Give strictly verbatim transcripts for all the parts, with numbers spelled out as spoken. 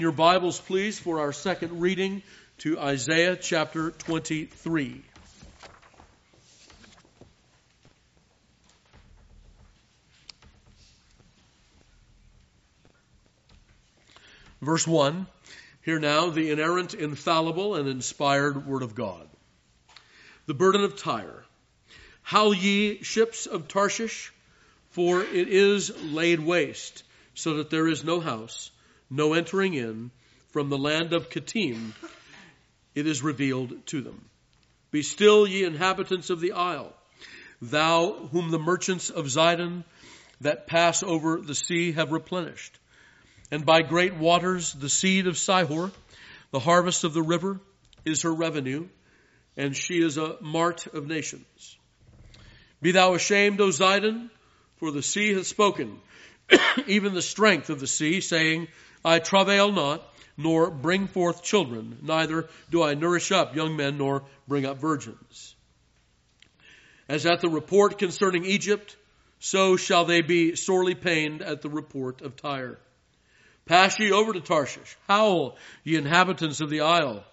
Your Bibles, please, for our second reading to Isaiah chapter twenty-three. Verse one, hear now the inerrant, infallible, and inspired word of God. The burden of Tyre. Howl ye, ships of Tarshish, for it is laid waste, so that there is no house, no entering in. From the land of Kittim it is revealed to them. Be still, ye inhabitants of the isle, thou whom the merchants of Zidon that pass over the sea have replenished. And by great waters the seed of Sihor, the harvest of the river, is her revenue, and she is a mart of nations. Be thou ashamed, O Zidon, for the sea hath spoken, even the strength of the sea, saying, I travail not, nor bring forth children, neither do I nourish up young men, nor bring up virgins. As at the report concerning Egypt, so shall they be sorely pained at the report of Tyre. Pass ye over to Tarshish, howl, ye inhabitants of the isle.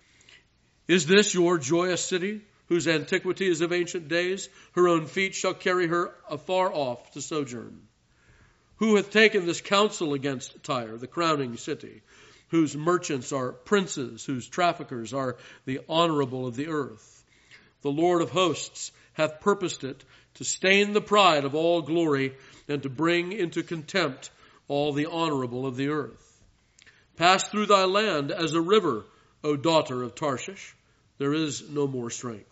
Is this your joyous city, whose antiquity is of ancient days? Her own feet shall carry her afar off to sojourn. Who hath taken this counsel against Tyre, the crowning city, whose merchants are princes, whose traffickers are the honorable of the earth? The Lord of hosts hath purposed it to stain the pride of all glory and to bring into contempt all the honorable of the earth. Pass through thy land as a river, O daughter of Tarshish. There is no more strength.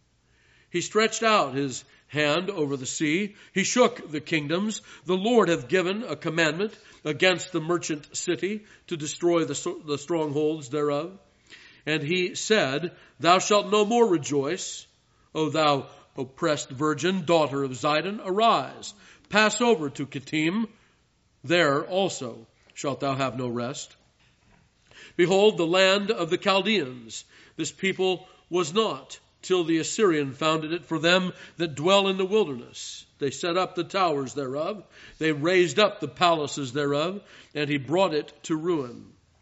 He stretched out his hand over the sea. He shook the kingdoms. The Lord hath given a commandment against the merchant city to destroy the, the strongholds thereof. And he said, Thou shalt no more rejoice, O thou oppressed virgin, daughter of Zidon. Arise, pass over to Kittim. There also shalt thou have no rest. Behold, the land of the Chaldeans. This people was not, till the Assyrian founded it for them that dwell in the wilderness. They set up the towers thereof. They raised up the palaces thereof, and he brought it to ruin.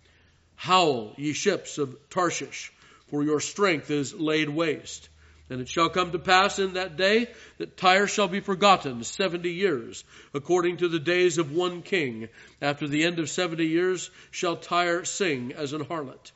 Howl, ye ships of Tarshish, for your strength is laid waste. And it shall come to pass in that day that Tyre shall be forgotten seventy years, according to the days of one king. After the end of seventy years shall Tyre sing as an harlot.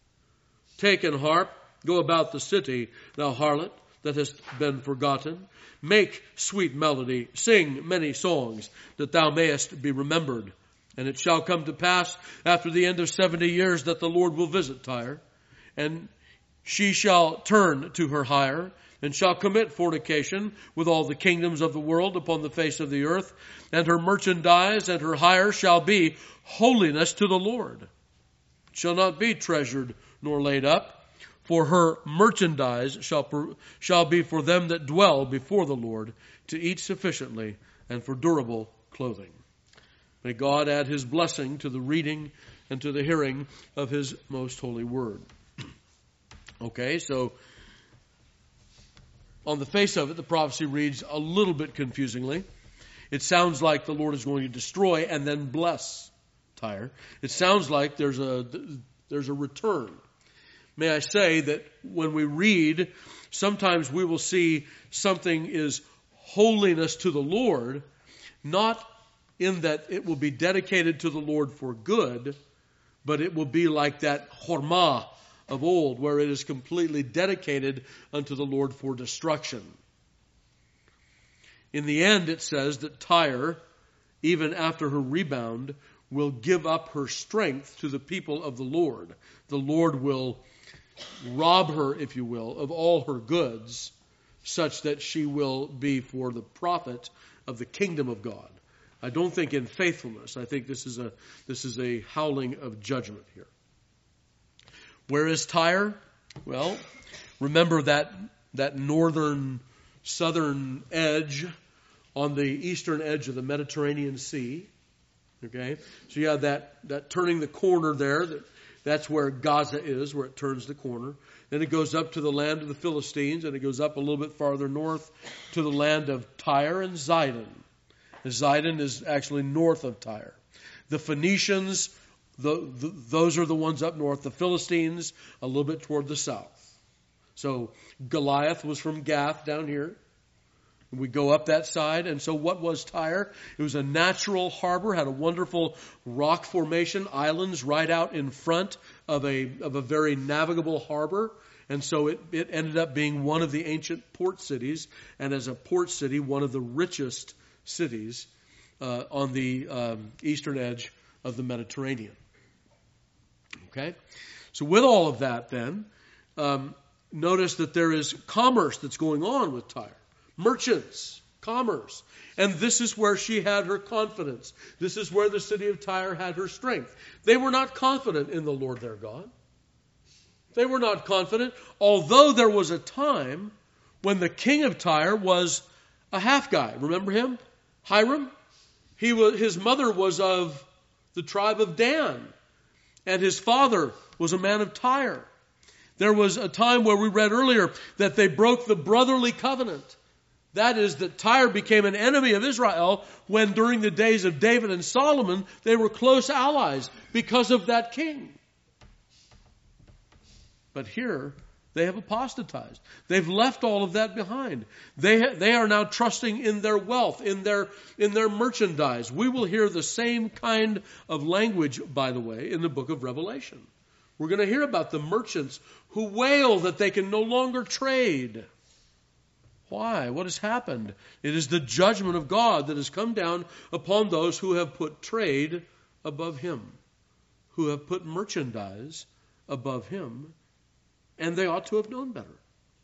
Take an harp, go about the city, thou harlot that hast been forgotten. Make sweet melody, sing many songs, that thou mayest be remembered. And it shall come to pass after the end of seventy years that the Lord will visit Tyre, and she shall turn to her hire, and shall commit fornication with all the kingdoms of the world upon the face of the earth, and her merchandise and her hire shall be holiness to the Lord. It shall not be treasured nor laid up, for her merchandise shall, shall be for them that dwell before the Lord, to eat sufficiently and for durable clothing. May God add his blessing to the reading and to the hearing of his most holy word. Okay, so on the face of it, the prophecy reads a little bit confusingly. It sounds like the Lord is going to destroy and then bless Tyre. It sounds like there's a there's a return. May I say that when we read, sometimes we will see something is holiness to the Lord, not in that it will be dedicated to the Lord for good, but it will be like that hormah of old, where it is completely dedicated unto the Lord for destruction. In the end, it says that Tyre, even after her rebound, will give up her strength to the people of the Lord. The Lord will rob her, if you will, of all her goods, such that she will be for the profit of the kingdom of God. I don't think in faithfulness. I think this is a this is a howling of judgment here. Where is Tyre? Well, remember that that northern, southern edge on the eastern edge of the Mediterranean Sea. Okay, so you have that that turning the corner there. That, that's where Gaza is, where it turns the corner. Then it goes up to the land of the Philistines, and it goes up a little bit farther north to the land of Tyre and Zidon. Zidon is actually north of Tyre. The Phoenicians The, the, those are the ones up north. The Philistines, a little bit toward the south. So Goliath was from Gath down here. We go up that side. And so what was Tyre? It was a natural harbor, had a wonderful rock formation, islands right out in front of a, of a very navigable harbor. And so it, it ended up being one of the ancient port cities, and as a port city, one of the richest cities uh, on the um, eastern edge of the Mediterranean. Okay? So with all of that then, um, notice that there is commerce that's going on with Tyre. Merchants, commerce. And this is where she had her confidence. This is where the city of Tyre had her strength. They were not confident in the Lord their God. They were not confident, although there was a time when the king of Tyre was a half guy. Remember him? Hiram? He was, his mother was of the tribe of Dan, and his father was a man of Tyre. There was a time where we read earlier that they broke the brotherly covenant. That is, that Tyre became an enemy of Israel when during the days of David and Solomon, they were close allies because of that king. But here, they have apostatized. They've left all of that behind. They ha- they are now trusting in their wealth, in their in their merchandise. We will hear the same kind of language, by the way, in the book of Revelation. We're going to hear about the merchants who wail that they can no longer trade. Why? What has happened? It is the judgment of God that has come down upon those who have put trade above Him, who have put merchandise above Him. And they ought to have known better.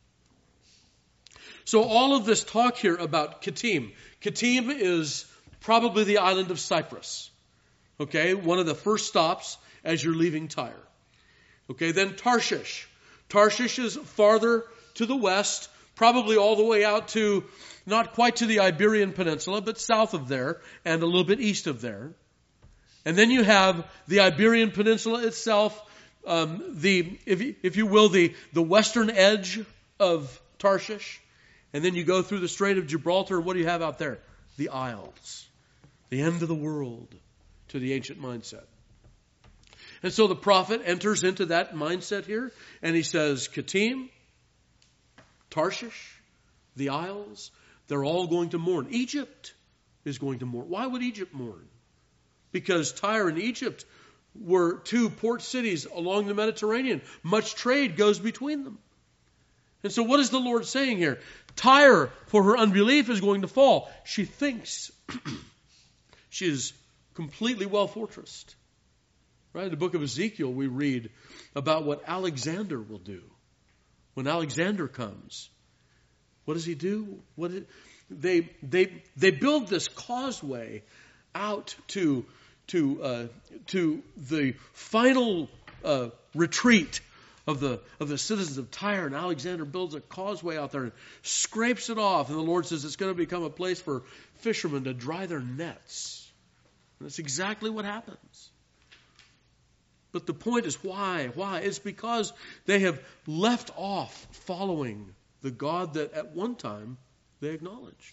So all of this talk here about Kittim. Kittim is probably the island of Cyprus. Okay, one of the first stops as you're leaving Tyre. Okay, then Tarshish. Tarshish is farther to the west, probably all the way out to, not quite to the Iberian Peninsula, but south of there and a little bit east of there. And then you have the Iberian Peninsula itself, Um, the, if you, if you will, the, the western edge of Tarshish, and then you go through the Strait of Gibraltar, and what do you have out there? The Isles. The end of the world to the ancient mindset. And so the prophet enters into that mindset here, and he says, Kittim, Tarshish, the Isles, they're all going to mourn. Egypt is going to mourn. Why would Egypt mourn? Because Tyre and Egypt were two port cities along the Mediterranean. Much trade goes between them. And so what is the Lord saying here? Tyre, for her unbelief, is going to fall. She thinks she is completely well fortressed. Right? In the book of Ezekiel, we read about what Alexander will do. When Alexander comes, what does he do? What is, they, they, they build this causeway out to to uh, to the final uh, retreat of the of the citizens of Tyre, and Alexander builds a causeway out there and scrapes it off, and the Lord says it's going to become a place for fishermen to dry their nets. And that's exactly what happens. But the point is why? Why? It's because they have left off following the God that at one time they acknowledged.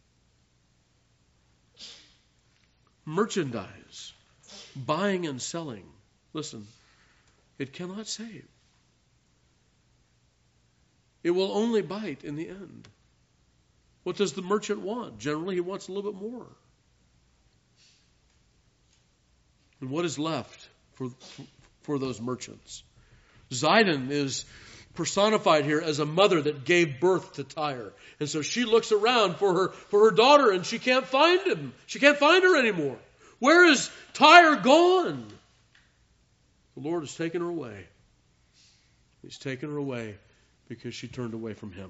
Merchandise, buying and selling. Listen, it cannot save. It will only bite in the end. What does the merchant want? Generally, he wants a little bit more. And what is left for, for those merchants? Zidon is personified here as a mother that gave birth to Tyre. And so she looks around for her, for her daughter, and she can't find him. She can't find her anymore. Where is Tyre gone? The Lord has taken her away. He's taken her away because she turned away from Him.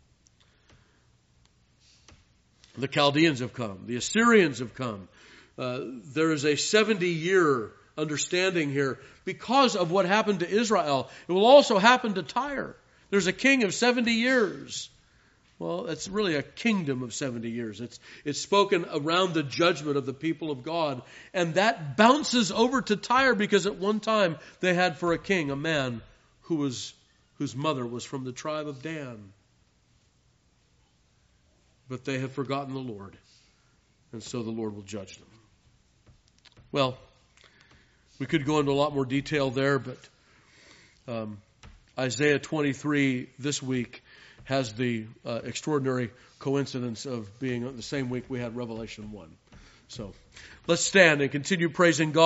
The Chaldeans have come. The Assyrians have come. Uh, there is a seventy-year understanding here because of what happened to Israel. It will also happen to Tyre. There's a king of seventy years. Well, it's really a kingdom of seventy years. It's, it's spoken around the judgment of the people of God. And that bounces over to Tyre because at one time they had for a king a man who was, whose mother was from the tribe of Dan. But they have forgotten the Lord. And so the Lord will judge them. Well, We could go into a lot more detail there, but um, Isaiah twenty-three this week has the uh, extraordinary coincidence of being the same week we had Revelation one. So let's stand and continue praising God.